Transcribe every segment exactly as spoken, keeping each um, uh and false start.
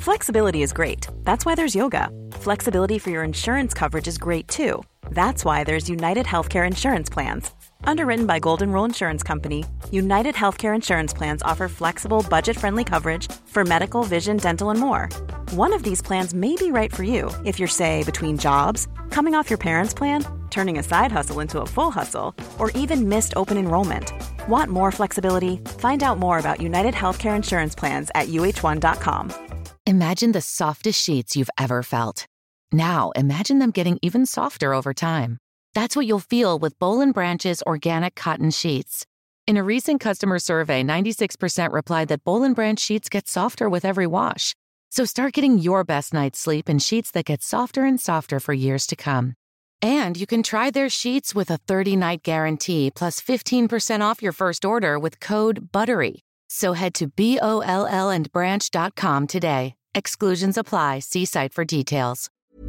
Flexibility is great. That's why there's yoga. Flexibility for your insurance coverage is great too. That's why there's United Healthcare Insurance Plans. Underwritten by Golden Rule Insurance Company, United Healthcare Insurance Plans offer flexible, budget-friendly coverage for medical, vision, dental, and more. One of these plans may be right for you if you're, say, between jobs, coming off your parents' plan, turning a side hustle into a full hustle, or even missed open enrollment. Want more flexibility? Find out more about United Healthcare Insurance Plans at U H one dot com. Imagine the softest sheets you've ever felt. Now, imagine them getting even softer over time. That's what you'll feel with Boll and Branch's organic cotton sheets. In a recent customer survey, ninety-six percent replied that Boll and Branch sheets get softer with every wash. So start getting your best night's sleep in sheets that get softer and softer for years to come. And you can try their sheets with a thirty-night guarantee plus fifteen percent off your first order with code BUTTERY. So head to B O L L and branch dot com today. Exclusions apply. See site for details.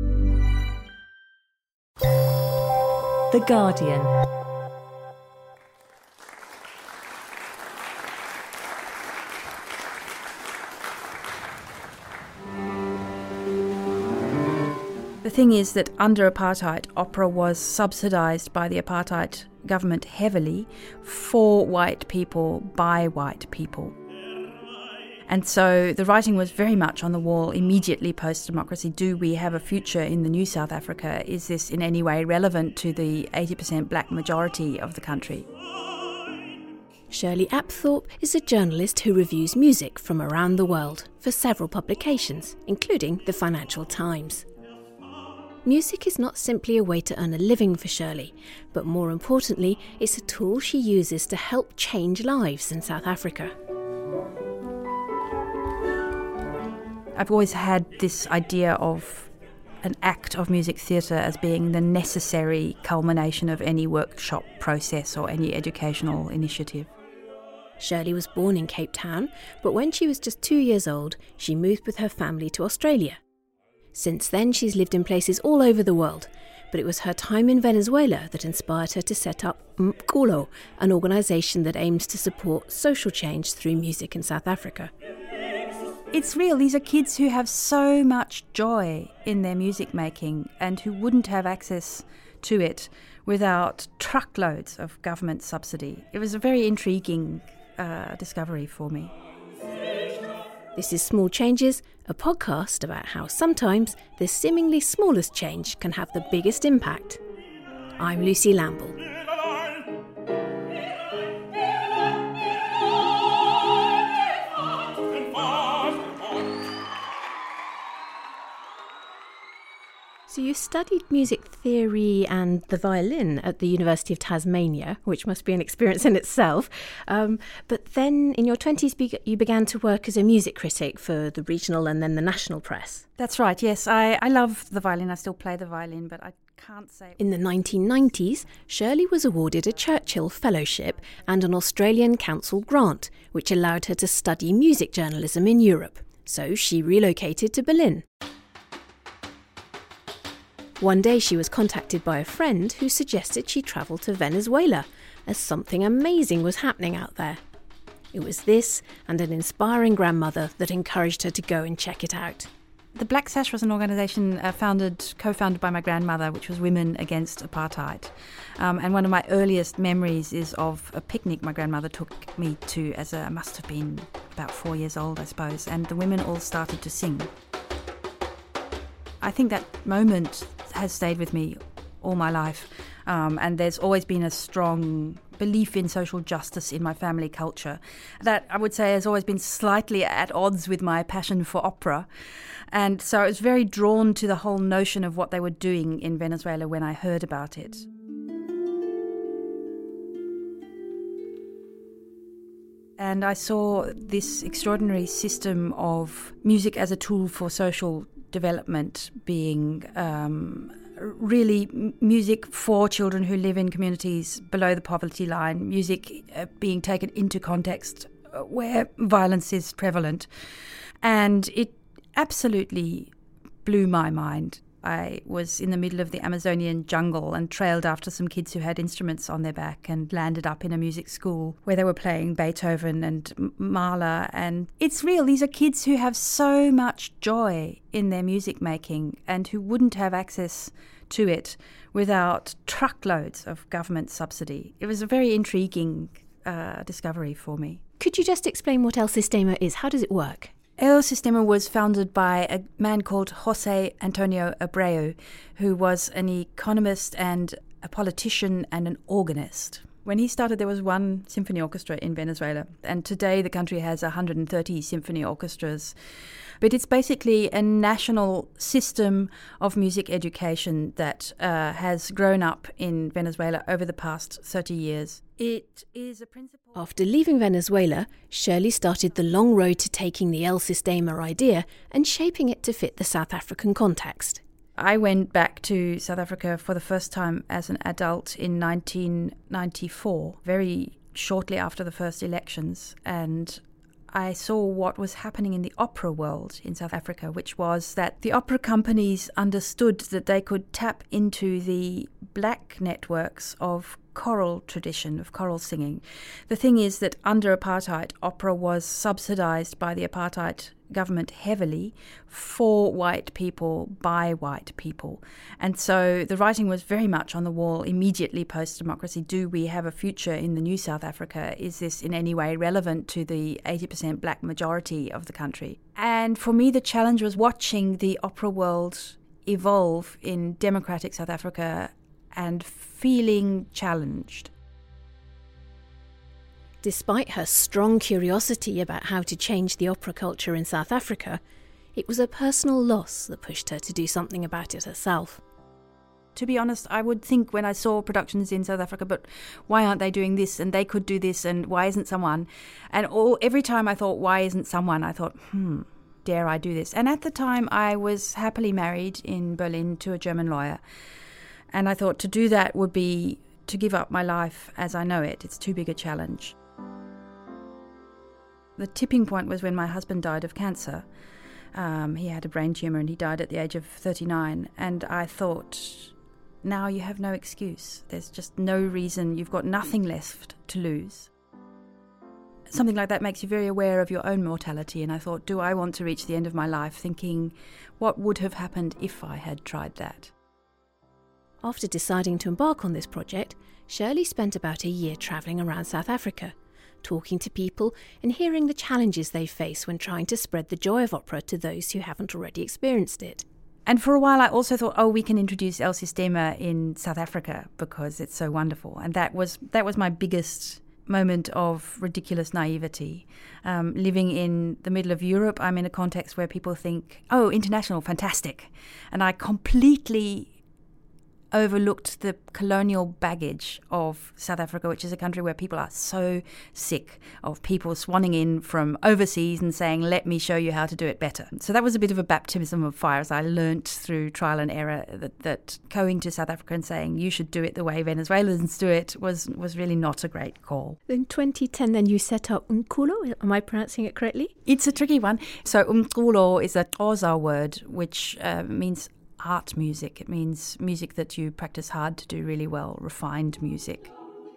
The Guardian. The thing is that under apartheid, opera was subsidised by the apartheid government heavily for white people, by white people. And so the writing was very much on the wall immediately post-democracy. Do we have a future in the new South Africa? Is this in any way relevant to the eighty percent black majority of the country? Shirley Apthorpe is a journalist who reviews music from around the world for several publications, including the Financial Times. Music is not simply a way to earn a living for Shirley, but more importantly, it's a tool she uses to help change lives in South Africa. I've always had this idea of an act of music theatre as being the necessary culmination of any workshop process or any educational initiative. Shirley was born in Cape Town, but when she was just two years old, she moved with her family to Australia. Since then, she's lived in places all over the world, but it was her time in Venezuela that inspired her to set up Mkulo, an organisation that aims to support social change through music in South Africa. It's real. These are kids who have so much joy in their music making and who wouldn't have access to it without truckloads of government subsidy. It was a very intriguing uh, discovery for me. This is Small Changes, a podcast about how sometimes the seemingly smallest change can have the biggest impact. I'm Lucy Lamble. So you studied music theory and the violin at the University of Tasmania, which must be an experience in itself. Um, but then in your twenties, you began to work as a music critic for the regional and then the national press. That's right, yes. I, I love the violin. I still play the violin, but I can't say... In the nineteen nineties, Shirley was awarded a Churchill Fellowship and an Australian Council grant, which allowed her to study music journalism in Europe. So she relocated to Berlin. One day she was contacted by a friend who suggested she travel to Venezuela, as something amazing was happening out there. It was this and an inspiring grandmother that encouraged her to go and check it out. The Black Sash was an organisation uh, founded, co-founded by my grandmother, which was Women Against Apartheid. Um, and one of my earliest memories is of a picnic my grandmother took me to as a, I must have been about four years old, I suppose, and the women all started to sing. I think that moment has stayed with me all my life, um, and there's always been a strong belief in social justice in my family culture that I would say has always been slightly at odds with my passion for opera. And so I was very drawn to the whole notion of what they were doing in Venezuela when I heard about it. And I saw this extraordinary system of music as a tool for social development being um, really m- music for children who live in communities below the poverty line, music uh, being taken into context where violence is prevalent. And it absolutely blew my mind. I was in the middle of the Amazonian jungle and trailed after some kids who had instruments on their back and landed up in a music school where they were playing Beethoven and Mahler. And it's real. These are kids who have so much joy in their music making and who wouldn't have access to it without truckloads of government subsidy. It was a very intriguing uh, discovery for me. Could you just explain what El Sistema is? How does it work? El Sistema was founded by a man called Jose Antonio Abreu, who was an economist and a politician and an organist. When he started, there was one symphony orchestra in Venezuela, and today the country has one hundred thirty symphony orchestras. But it's basically a national system of music education that uh, has grown up in Venezuela over the past thirty years. It is a principle. After leaving Venezuela, Shirley started the long road to taking the El Sistema idea and shaping it to fit the South African context. I went back to South Africa for the first time as an adult in nineteen ninety-four, very shortly after the first elections, and I saw what was happening in the opera world in South Africa, which was that the opera companies understood that they could tap into the black networks of choral tradition, of choral singing. The thing is that under apartheid, opera was subsidized by the apartheid government heavily for white people, by white people. And so the writing was very much on the wall immediately post-democracy. Do we have a future in the new South Africa? Is this in any way relevant to the eighty percent black majority of the country? And for me, the challenge was watching the opera world evolve in democratic South Africa and feeling challenged. Despite her strong curiosity about how to change the opera culture in South Africa, it was a personal loss that pushed her to do something about it herself. To be honest, I would think when I saw productions in South Africa, but why aren't they doing this, and they could do this, and why isn't someone? And all every time I thought, why isn't someone, I thought, hmm, dare I do this? And at the time, I was happily married in Berlin to a German lawyer. And I thought to do that would be to give up my life as I know it. It's too big a challenge. The tipping point was when my husband died of cancer. Um, he had a brain tumour and he died at the age of thirty-nine. And I thought, now you have no excuse. There's just no reason. You've got nothing left to lose. Something like that makes you very aware of your own mortality. And I thought, do I want to reach the end of my life thinking, what would have happened if I had tried that? After deciding to embark on this project, Shirley spent about a year travelling around South Africa, talking to people and hearing the challenges they face when trying to spread the joy of opera to those who haven't already experienced it. And for a while I also thought, oh, we can introduce El Sistema in South Africa because it's so wonderful. And that was that was my biggest moment of ridiculous naivety. Um, living in the middle of Europe, I'm in a context where people think, oh, international, fantastic. And I completely overlooked the colonial baggage of South Africa, which is a country where people are so sick of people swanning in from overseas and saying, let me show you how to do it better. So that was a bit of a baptism of fire as I learnt through trial and error that, that going to South Africa and saying you should do it the way Venezuelans do it was, was really not a great call. In twenty ten then you set up Umculo, am I pronouncing it correctly? It's a tricky one. So Umculo is a Xhosa word which uh, means art music. It means music that you practice hard to do really well, refined music.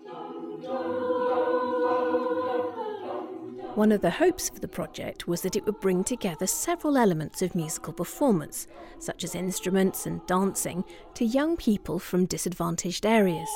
One of the hopes for the project was that it would bring together several elements of musical performance, such as instruments and dancing, to young people from disadvantaged areas.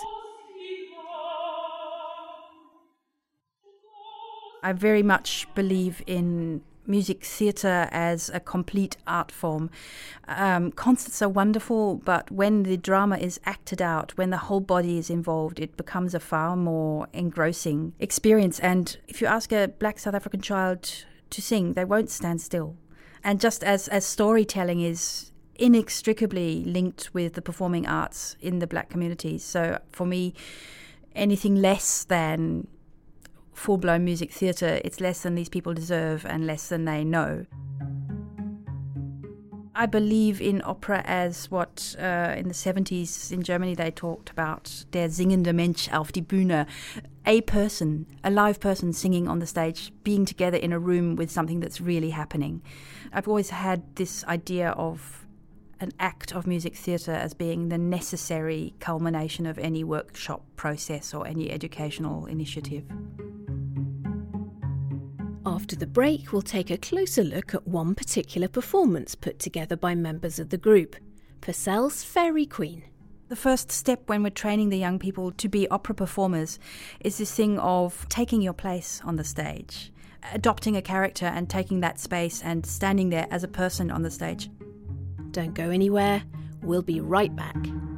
I very much believe in music theatre as a complete art form. Um, concerts are wonderful, but when the drama is acted out, when the whole body is involved, it becomes a far more engrossing experience. And if you ask a black South African child to sing, they won't stand still. And just as, as storytelling is inextricably linked with the performing arts in the black communities, so for me, anything less than full-blown music theatre, it's less than these people deserve and less than they know. I believe in opera as what uh, in the seventies in Germany they talked about, der singende Mensch auf die Bühne, a person, a live person singing on the stage, being together in a room with something that's really happening. I've always had this idea of an act of music theatre as being the necessary culmination of any workshop process or any educational initiative. After the break, we'll take a closer look at one particular performance put together by members of the group, Purcell's Fairy Queen. The first step when we're training the young people to be opera performers is this thing of taking your place on the stage, adopting a character and taking that space and standing there as a person on the stage. Don't go anywhere. We'll be right back.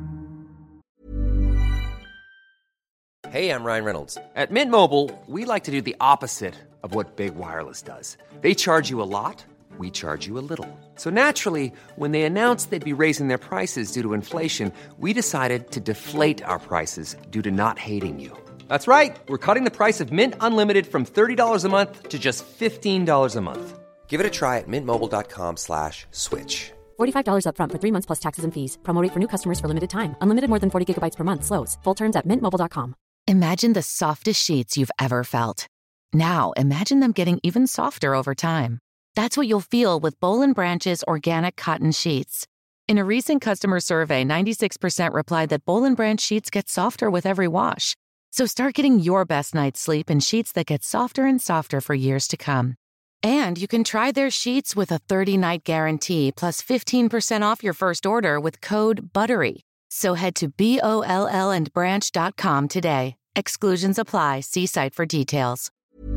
Hey, I'm Ryan Reynolds. At Mint Mobile, we like to do the opposite of what Big Wireless does. They charge you a lot, we charge you a little. So naturally, when they announced they'd be raising their prices due to inflation, we decided to deflate our prices due to not hating you. That's right. We're cutting the price of Mint Unlimited from thirty dollars a month to just fifteen dollars a month. Give it a try at mintmobile.com slash switch. forty-five dollars up front for three months plus taxes and fees. Promo rate for new customers for limited time. Unlimited more than forty gigabytes per month. Slows full terms at mint mobile dot com. Imagine the softest sheets you've ever felt. Now imagine them getting even softer over time. That's what you'll feel with Boll and Branch's organic cotton sheets. In a recent customer survey, ninety-six percent replied that Boll and Branch sheets get softer with every wash. So start getting your best night's sleep in sheets that get softer and softer for years to come. And you can try their sheets with a thirty-night guarantee plus fifteen percent off your first order with code BUTTERY. So head to B O L L and branch dot com today. Exclusions apply. See site for details.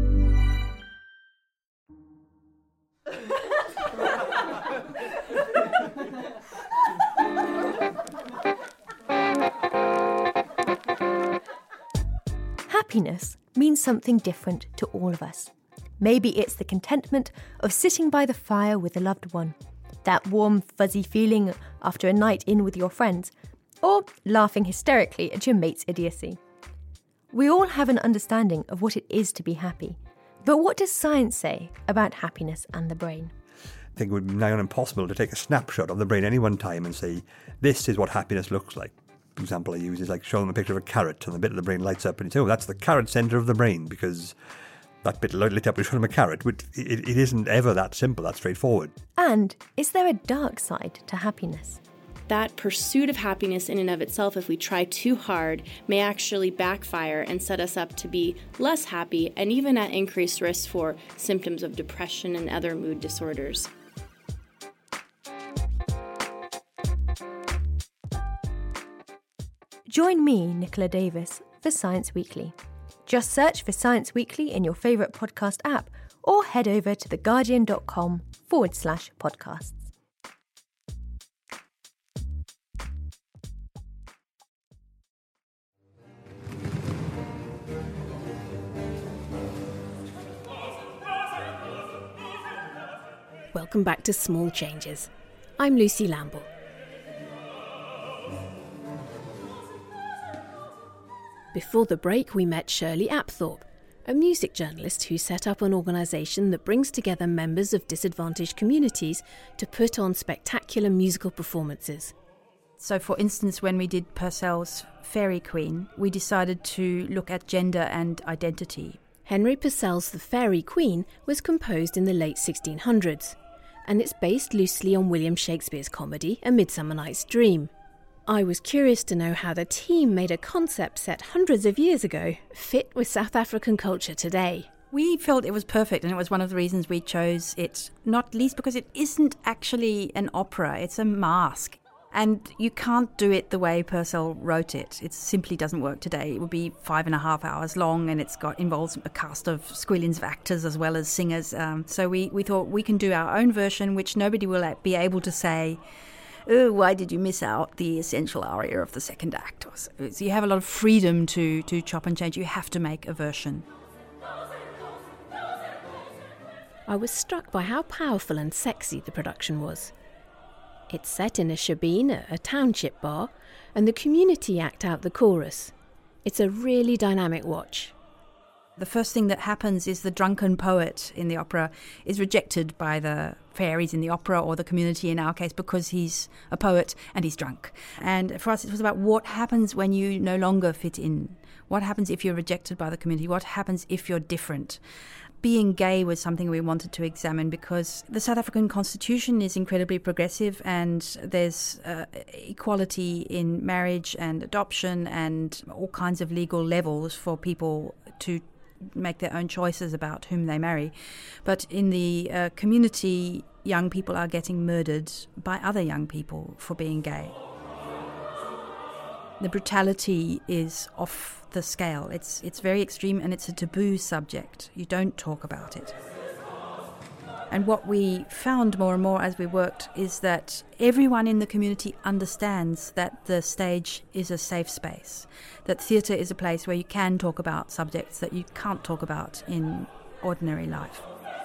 Happiness means something different to all of us. Maybe it's the contentment of sitting by the fire with a loved one, that warm, fuzzy feeling after a night in with your friends, or laughing hysterically at your mate's idiocy. We all have an understanding of what it is to be happy, but what does science say about happiness and the brain? I think it would be nigh on impossible to take a snapshot of the brain any one time and say, this is what happiness looks like. The example I use is like showing them a picture of a carrot and the bit of the brain lights up and you say, oh, that's the carrot centre of the brain because that bit lit up, we showed them a carrot. It, it, it isn't ever that simple, that straightforward. And is there a dark side to happiness? That pursuit of happiness in and of itself, if we try too hard, may actually backfire and set us up to be less happy and even at increased risk for symptoms of depression and other mood disorders. Join me, Nicola Davis, for Science Weekly. Just search for Science Weekly in your favourite podcast app or head over to theguardian.com forward slash podcasts. Welcome back to Small Changes. I'm Lucy Lamble. Before the break, we met Shirley Apthorpe, a music journalist who set up an organisation that brings together members of disadvantaged communities to put on spectacular musical performances. So, for instance, when we did Purcell's Fairy Queen, we decided to look at gender and identity. Henry Purcell's The Fairy Queen was composed in the late sixteen hundreds, and it's based loosely on William Shakespeare's comedy A Midsummer Night's Dream. I was curious to know how the team made a concept set hundreds of years ago fit with South African culture today. We felt it was perfect, and it was one of the reasons we chose it, not least because it isn't actually an opera, it's a masque. And you can't do it the way Purcell wrote it. It simply doesn't work today. It would be five and a half hours long, and it's got involves a cast of squillions of actors as well as singers. Um, so we, we thought we can do our own version, which nobody will be able to say, oh, why did you miss out the essential aria of the second act? So you have a lot of freedom to, to chop and change. You have to make a version. I was struck by how powerful and sexy the production was. It's set in a shebeen, a township bar, and the community act out the chorus. It's a really dynamic watch. The first thing that happens is the drunken poet in the opera is rejected by the fairies in the opera, or the community in our case, because he's a poet and he's drunk. And for us it was about what happens when you no longer fit in. What happens if you're rejected by the community? What happens if you're different? being gay was something we wanted to examine because the South African Constitution is incredibly progressive, and there's uh, equality in marriage and adoption and all kinds of legal levels for people to make their own choices about whom they marry. But in the uh, community, young people are getting murdered by other young people for being gay. The brutality is off the scale. It's it's very extreme, and it's a taboo subject. You don't talk about it. And what we found more and more as we worked is that everyone in the community understands that the stage is a safe space, that theatre is a place where you can talk about subjects that you can't talk about in ordinary life.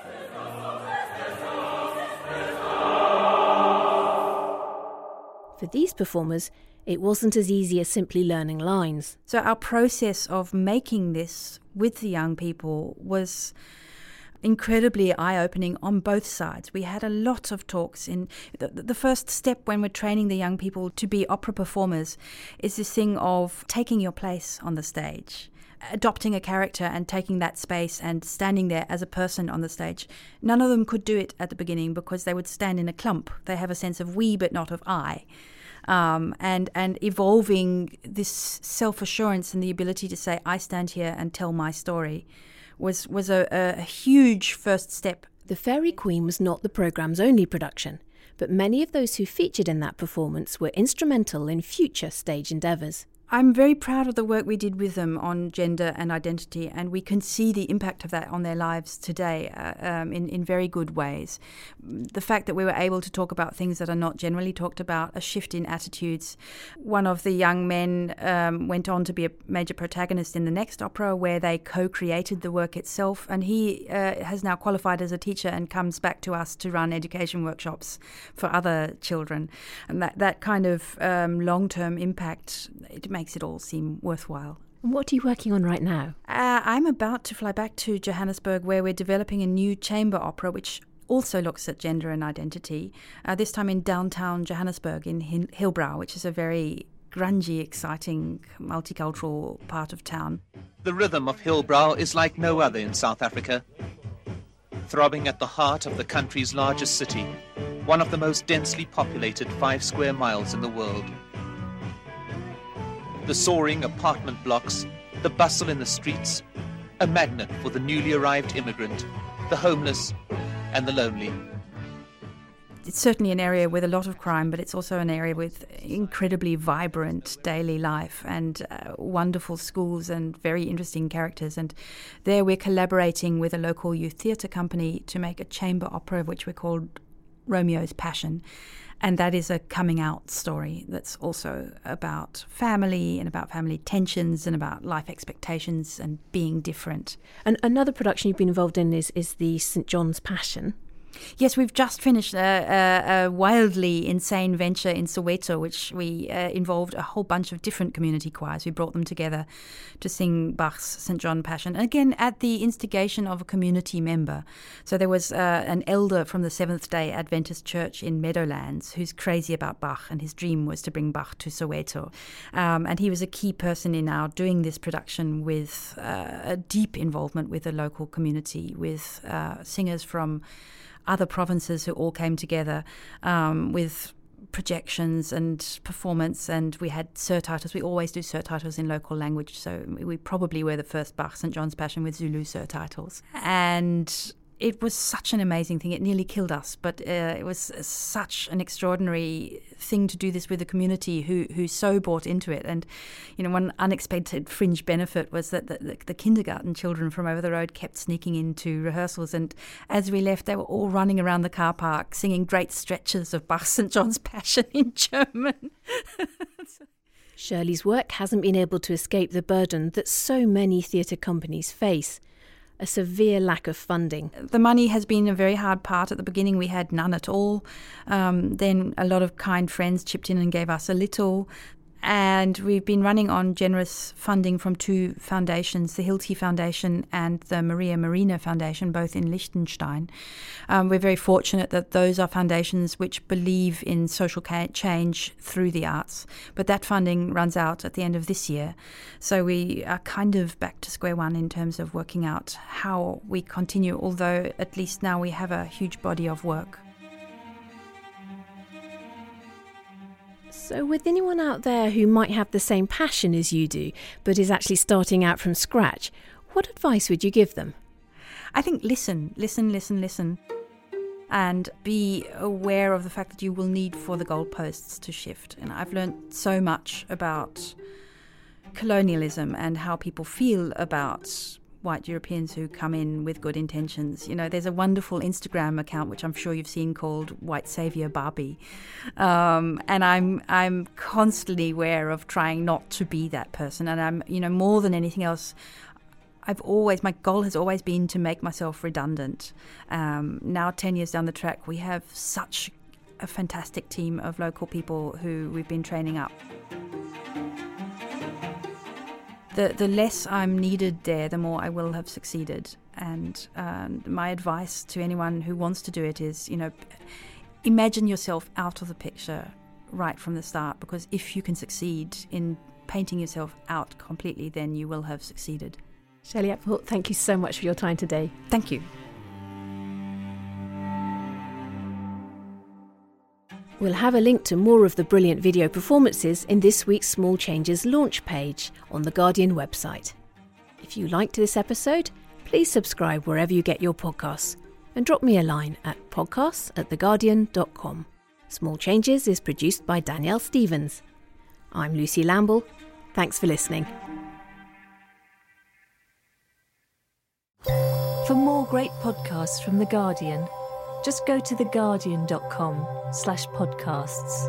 For these performers, it wasn't as easy as simply learning lines. So our process of making this with the young people was incredibly eye-opening on both sides. We had a lot of talks. In the, the first step when we're training the young people to be opera performers is this thing of taking your place on the stage, adopting a character and taking that space and standing there as a person on the stage. None of them could do it at the beginning because they would stand in a clump. They have a sense of we but not of I. Um, and, and evolving this self-assurance and the ability to say, I stand here and tell my story was, was a, a huge first step. The Fairy Queen was not the programme's only production, but many of those who featured in that performance were instrumental in future stage endeavours. I'm very proud of the work we did with them on gender and identity, and we can see the impact of that on their lives today uh, um, in, in very good ways. The fact that we were able to talk about things that are not generally talked about, a shift in attitudes. One of the young men um, went on to be a major protagonist in the next opera where they co-created the work itself, and he uh, has now qualified as a teacher and comes back to us to run education workshops for other children. And that, that kind of um, long-term impact, it makes it all seem worthwhile. What are you working on right now? Uh, I'm about to fly back to Johannesburg, where we're developing a new chamber opera which also looks at gender and identity, uh, this time in downtown Johannesburg in Hin- Hillbrow, which is a very grungy, exciting, multicultural part of town. The rhythm of Hillbrow is like no other in South Africa. Throbbing at the heart of the country's largest city, one of the most densely populated five square miles in the world. The soaring apartment blocks, the bustle in the streets, a magnet for the newly arrived immigrant, the homeless and the lonely. It's certainly an area with a lot of crime, but it's also an area with incredibly vibrant daily life and uh, wonderful schools and very interesting characters. And there we're collaborating with a local youth theatre company to make a chamber opera, which we called Romeo's Passion. And that is a coming out story that's also about family and about family tensions and about life expectations and being different. And another production you've been involved in is, is the Saint John's Passion. Yes, we've just finished a, a, a wildly insane venture in Soweto, which we uh, involved a whole bunch of different community choirs. We brought them together to sing Bach's Saint John Passion, again at the instigation of a community member. So there was uh, an elder from the Seventh-day Adventist Church in Meadowlands who's crazy about Bach, and his dream was to bring Bach to Soweto. Um, and he was a key person in our doing this production with uh, a deep involvement with the local community, with uh, singers from other provinces who all came together um, with projections and performance, and we had surtitles. We always do surtitles in local language, so we probably were the first Bach Saint John's Passion with Zulu surtitles. And it was such an amazing thing. It nearly killed us, but uh, it was such an extraordinary thing to do this with a community who who so bought into it. And, you know, one unexpected fringe benefit was that the, the, the kindergarten children from over the road kept sneaking into rehearsals. And as we left, they were all running around the car park singing great stretches of Bach Saint John's Passion in German. Shirley's work hasn't been able to escape the burden that so many theatre companies face. A severe lack of funding. The money has been a very hard part. At the beginning we had none at all. Um, then a lot of kind friends chipped in and gave us a little. And we've been running on generous funding from two foundations, the Hilti Foundation and the Maria Marina Foundation, both in Liechtenstein. Um, we're very fortunate that those are foundations which believe in social change through the arts. But that funding runs out at the end of this year. So we are kind of back to square one in terms of working out how we continue, although at least now we have a huge body of work. So with anyone out there who might have the same passion as you do, but is actually starting out from scratch, what advice would you give them? I think listen, listen, listen, listen. And be aware of the fact that you will need for the goalposts to shift. And I've learned so much about colonialism and how people feel about white Europeans who come in with good intentions. You know, there's a wonderful Instagram account, which I'm sure you've seen, called White Savior Barbie. Um, and I'm I'm constantly aware of trying not to be that person. And I'm, you know, more than anything else, I've always, my goal has always been to make myself redundant. Um, now, ten years down the track, we have such a fantastic team of local people who we've been training up. The the less I'm needed there, the more I will have succeeded. And um, my advice to anyone who wants to do it is, you know, imagine yourself out of the picture right from the start, because if you can succeed in painting yourself out completely, then you will have succeeded. Shelley Appleholt, thank you so much for your time today. Thank you. We'll have a link to more of the brilliant video performances in this week's Small Changes launch page on the Guardian website. If you liked this episode, please subscribe wherever you get your podcasts and drop me a line at podcasts at theguardian dot com. Small Changes is produced by Danielle Stevens. I'm Lucy Lamble. Thanks for listening. For more great podcasts from The Guardian, just go to theguardian.com slash podcasts.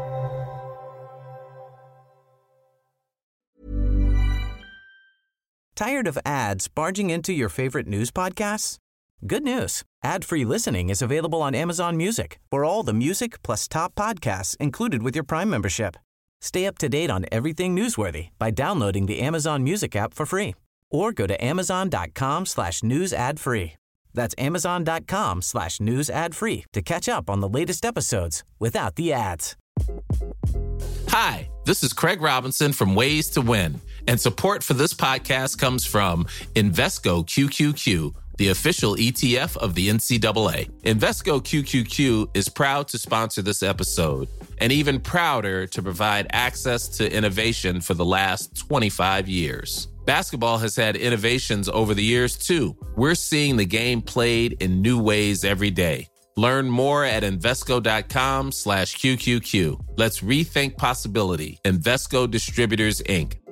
Tired of ads barging into your favorite news podcasts? Good news. Ad-free listening is available on Amazon Music for all the music plus top podcasts included with your Prime membership. Stay up to date on everything newsworthy by downloading the Amazon Music app for free or go to amazon.com slash news ad free. That's amazon.com slash news ad free to catch up on the latest episodes without the ads. Hi, this is Craig Robinson from Ways to Win, and support for this podcast comes from Invesco Q Q Q, the official E T F of the N C double A. Invesco Q Q Q is proud to sponsor this episode, and even prouder to provide access to innovation for the last twenty-five years. Basketball has had innovations over the years, too. We're seeing the game played in new ways every day. Learn more at Invesco.com slash QQQ. Let's rethink possibility. Invesco Distributors, Incorporated.